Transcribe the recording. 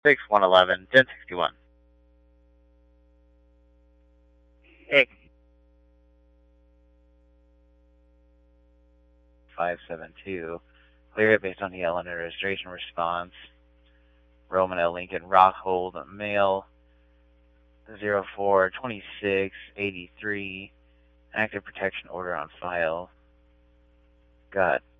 6111, 1061. Hey. 572. Clear it based on the element registration response. Roman L. Lincoln, Rockhold, male, 042683. Active protection order on file. Got